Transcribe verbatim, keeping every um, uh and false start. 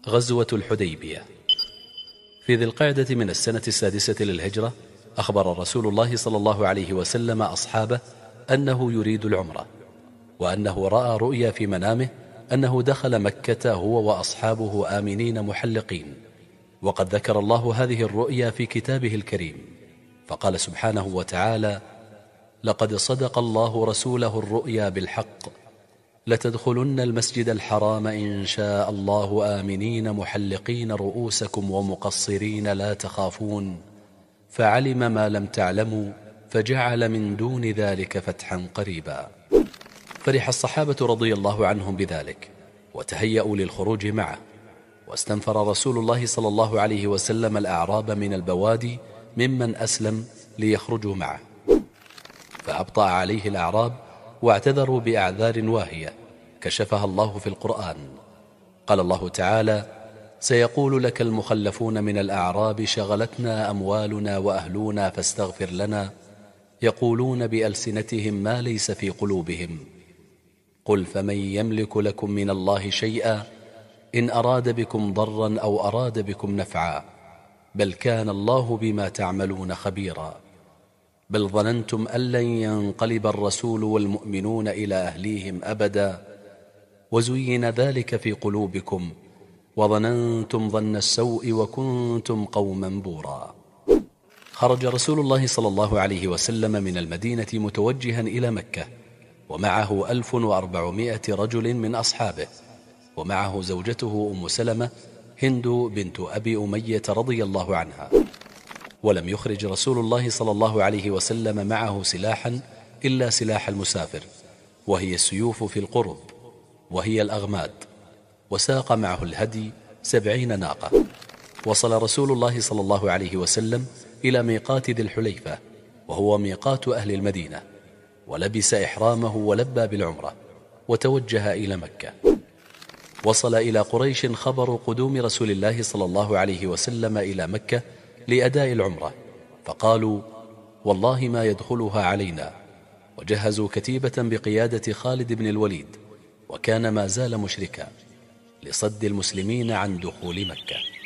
غزوة الحديبية. في ذي القعدة من السنة السادسة للهجرة أخبر رسول الله صلى الله عليه وسلم أصحابه أنه يريد العمرة، وأنه رأى رؤيا في منامه أنه دخل مكة هو وأصحابه آمنين محلقين. وقد ذكر الله هذه الرؤيا في كتابه الكريم، فقال سبحانه وتعالى: لقد صدق الله رسوله الرؤيا بالحق لتدخلن المسجد الحرام إن شاء الله آمنين محلقين رؤوسكم ومقصرين لا تخافون فعلم ما لم تعلموا فجعل من دون ذلك فتحا قريبا. فرح الصحابة رضي الله عنهم بذلك وتهيأوا للخروج معه، واستنفر رسول الله صلى الله عليه وسلم الأعراب من البوادي ممن أسلم ليخرجوا معه، فأبطأ عليه الأعراب واعتذروا بأعذار واهية كشفها الله في القرآن. قال الله تعالى: سيقول لك المخلفون من الأعراب شغلتنا أموالنا وأهلنا فاستغفر لنا يقولون بألسنتهم ما ليس في قلوبهم قل فمن يملك لكم من الله شيئا إن أراد بكم ضرا أو أراد بكم نفعا بل كان الله بما تعملون خبيرا بل ظننتم أن لن ينقلب الرسول والمؤمنون إلى أهليهم أبدا وزين ذلك في قلوبكم وظننتم ظن السوء وكنتم قوما بورا. خرج رسول الله صلى الله عليه وسلم من المدينة متوجها إلى مكة، ومعه ألف وأربعمائة رجل من أصحابه، ومعه زوجته أم سلمة هند بنت أبي أمية رضي الله عنها. ولم يخرج رسول الله صلى الله عليه وسلم معه سلاحا إلا سلاح المسافر، وهي السيوف في القرب وهي الأغماد، وساق معه الهدي سبعين ناقة. وصل رسول الله صلى الله عليه وسلم إلى ميقات ذي الحليفة وهو ميقات أهل المدينة، ولبس إحرامه ولبى بالعمرة وتوجه إلى مكة. وصل إلى قريش خبر قدوم رسول الله صلى الله عليه وسلم إلى مكة لأداء العمرة، فقالوا: والله ما يدخلها علينا. وجهزوا كتيبة بقيادة خالد بن الوليد، وكان ما زال مشركا، لصد المسلمين عن دخول مكة.